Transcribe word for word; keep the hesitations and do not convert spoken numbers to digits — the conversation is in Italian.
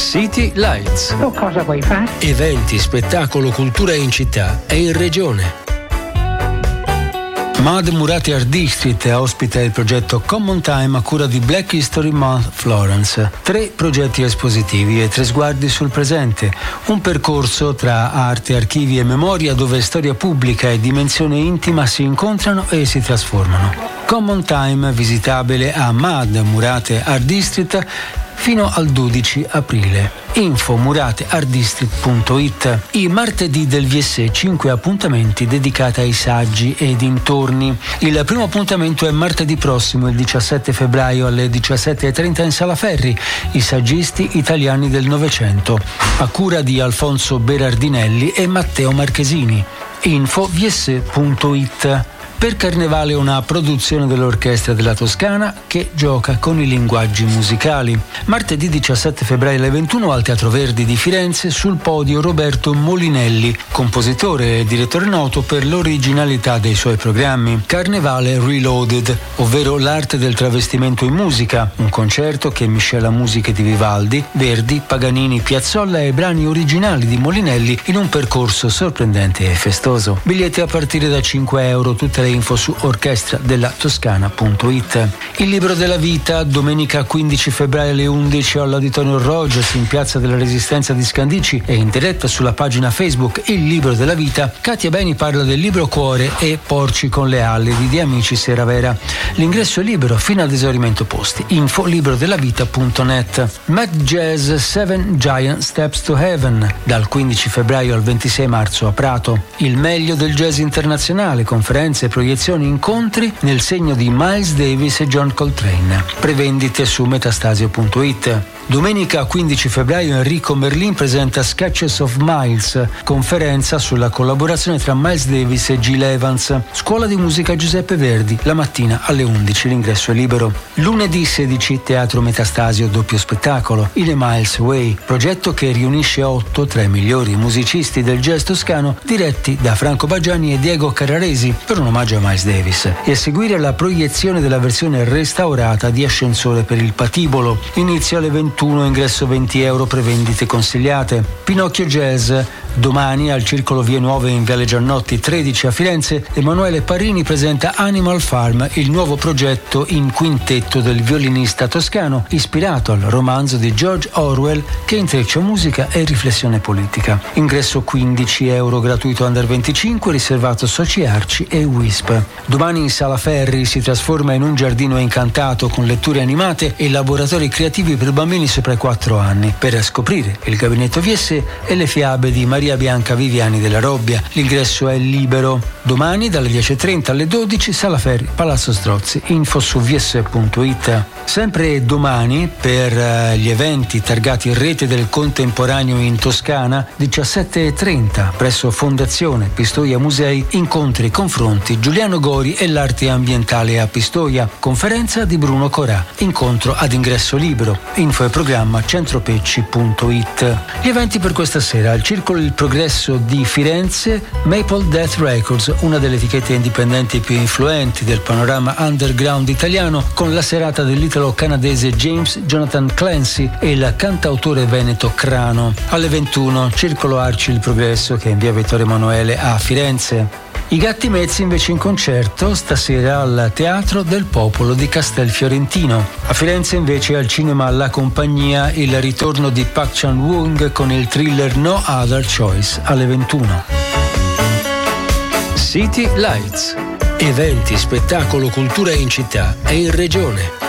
City Lights. Tu cosa vuoi fare? Eventi, spettacolo, cultura in città e in regione. Mad Murate Art District ospita il progetto Common Time a cura di Black History Month Florence. Tre progetti espositivi e tre sguardi sul presente. Un percorso tra arte, archivi e memoria dove storia pubblica e dimensione intima si incontrano e si trasformano. Common Time visitabile a Mad Murate Art District fino al dodici aprile. Info murate art district punto it. I martedì del V S cinque appuntamenti dedicati ai saggi e dintorni. Il primo appuntamento è martedì prossimo, il diciassette febbraio alle diciassette e trenta in Sala Ferri, i saggisti italiani del Novecento, a cura di Alfonso Berardinelli e Matteo Marchesini. Info v s punto it. Per Carnevale una produzione dell'Orchestra della Toscana che gioca con i linguaggi musicali. Martedì diciassette febbraio alle ventuno al Teatro Verdi di Firenze, sul podio Roberto Molinelli, compositore e direttore noto per l'originalità dei suoi programmi. Carnevale Reloaded, ovvero l'arte del travestimento in musica, un concerto che miscela musiche di Vivaldi, Verdi, Paganini, Piazzolla e brani originali di Molinelli in un percorso sorprendente e festoso. Biglietti a partire da cinque euro, tutte le info su orchestra della toscana punto it. Il libro della vita, domenica quindici febbraio alle undici all'Auditorio Rogers in Piazza della Resistenza di Scandicci e in diretta sulla pagina Facebook Il libro della vita. Katia Beni parla del libro Cuore e Porci con le ali di De Amicis e Ravera. L'ingresso è libero fino ad esaurimento posti. Info libro della vita punto net. Mad Jazz Seven Giant Steps to Heaven dal quindici febbraio al ventisei marzo a Prato. Il meglio del jazz internazionale, conferenze, proiezioni, incontri nel segno di Miles Davis e John Coltrane. Prevendite su metastasio punto it. Domenica quindici febbraio Enrico Merlin presenta Sketches of Miles, conferenza sulla collaborazione tra Miles Davis e Gil Evans. Scuola di musica Giuseppe Verdi, la mattina alle undici, l'ingresso è libero. Lunedì sedici Teatro Metastasio, doppio spettacolo, In a Miles Way, progetto che riunisce otto tra i migliori musicisti del jazz toscano diretti da Franco Baggiani e Diego Carraresi per un omaggio a Miles Davis, e a seguire la proiezione della versione restaurata di Ascensore per il Patibolo. Inizio alle ventuno, ingresso venti euro, prevendite consigliate. Pinocchio Jazz, domani al Circolo Vie Nuove in Viale Giannotti tredici a Firenze, Emanuele Parini presenta Animal Farm, il nuovo progetto in quintetto del violinista toscano ispirato al romanzo di George Orwell che intreccia musica e riflessione politica. Ingresso quindici euro, gratuito under venticinque, riservato soci Arci e W I S P. Domani in Sala Ferri si trasforma in un giardino incantato con letture animate e laboratori creativi per bambini sopra i quattro anni per scoprire il gabinetto V S e le fiabe di Maria Bianca Viviani della Robbia. L'ingresso è libero. Domani dalle dieci e trenta alle dodici Sala Ferri, Palazzo Strozzi. Info su v s punto it. Sempre domani per gli eventi targati in rete del contemporaneo in Toscana, diciassette e trenta presso Fondazione Pistoia Musei, incontri, confronti, Giuliano Gori e l'arte ambientale a Pistoia, conferenza di Bruno Corà, incontro ad ingresso libero. Info e programma centropecci punto it. Gli eventi per questa sera: al Circolo Il Progresso di Firenze, Maple Death Records, una delle etichette indipendenti più influenti del panorama underground italiano, con la serata dell'italo-canadese James Jonathan Clancy e il cantautore veneto Crano. Alle ventuno Circolo Arci Il Progresso, che è in via Vittorio Emanuele a Firenze. I Gatti Mezzi invece in concerto stasera al Teatro del Popolo di Castelfiorentino. A Firenze invece al cinema La Compagnia il ritorno di Park Chan-wook con il thriller No Other Choice alle ventuno. City Lights. Eventi, spettacolo, cultura in città e in regione.